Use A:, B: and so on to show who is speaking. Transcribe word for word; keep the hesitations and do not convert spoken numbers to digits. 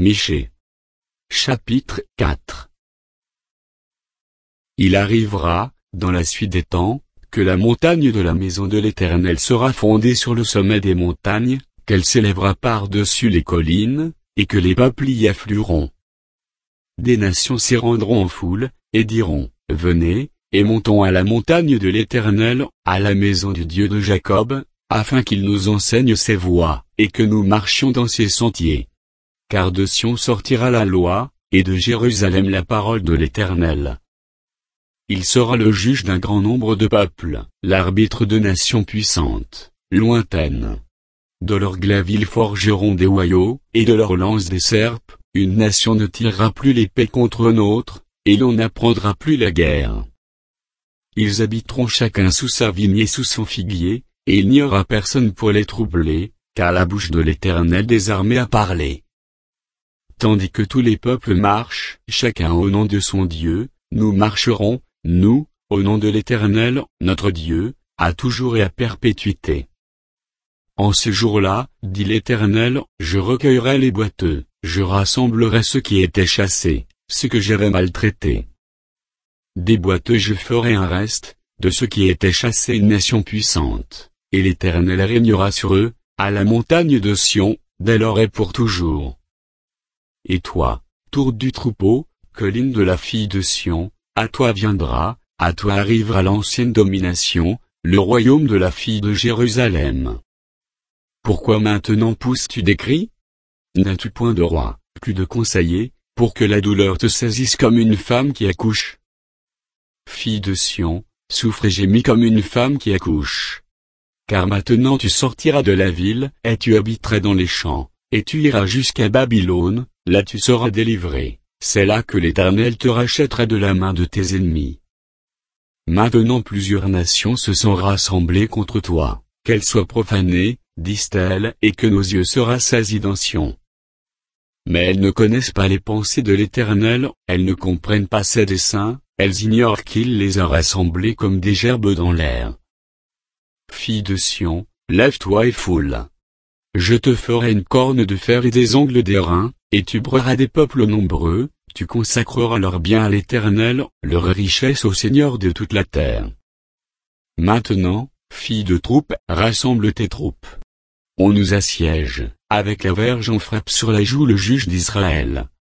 A: Michée. Chapitre quatre. Il arrivera, dans la suite des temps, que la montagne de la maison de l'Éternel sera fondée sur le sommet des montagnes, qu'elle s'élèvera par-dessus les collines, et que les peuples y afflueront. Des nations s'y rendront en foule, et diront, venez, et montons à la montagne de l'Éternel, à la maison du Dieu de Jacob, afin qu'il nous enseigne ses voies, et que nous marchions dans ses sentiers. Car de Sion sortira la loi, et de Jérusalem la parole de l'Éternel. Il sera le juge d'un grand nombre de peuples, l'arbitre de nations puissantes, lointaines. De leurs glaives ils forgeront des hoyaux, et de leurs lances des serpes. Une nation ne tirera plus l'épée contre une autre, et l'on n'apprendra plus la guerre. Ils habiteront chacun sous sa vigne et sous son figuier, et il n'y aura personne pour les troubler, car la bouche de l'Éternel des armées a parlé. Tandis que tous les peuples marchent, chacun au nom de son Dieu, nous marcherons, nous, au nom de l'Éternel, notre Dieu, à toujours et à perpétuité. En ce jour-là, dit l'Éternel, je recueillerai les boiteux, je rassemblerai ceux qui étaient chassés, ceux que j'avais maltraités. Des boiteux je ferai un reste, de ceux qui étaient chassés une nation puissante, et l'Éternel régnera sur eux, à la montagne de Sion, dès lors et pour toujours. Et toi, tour du troupeau, colline de la fille de Sion, à toi viendra, à toi arrivera l'ancienne domination, le royaume de la fille de Jérusalem. Pourquoi maintenant pousses-tu des cris? N'as-tu point de roi, plus de conseiller, pour que la douleur te saisisse comme une femme qui accouche? Fille de Sion, souffre et gémis comme une femme qui accouche. Car maintenant tu sortiras de la ville, et tu habiteras dans les champs, et tu iras jusqu'à Babylone, là tu seras délivré, c'est là que l'Éternel te rachètera de la main de tes ennemis. Maintenant plusieurs nations se sont rassemblées contre toi, qu'elles soient profanées, disent-elles, et que nos yeux se rassasient dans Sion. Mais elles ne connaissent pas les pensées de l'Éternel, elles ne comprennent pas ses desseins, elles ignorent qu'il les a rassemblées comme des gerbes dans l'air. Fille de Sion, lève-toi et foule. Je te ferai une corne de fer et des ongles d'airain, et tu broieras des peuples nombreux, tu consacreras leurs biens à l'Éternel, leurs richesses au Seigneur de toute la terre. Maintenant, fille de troupe, rassemble tes troupes. On nous assiège, avec la verge on frappe sur la joue le juge d'Israël,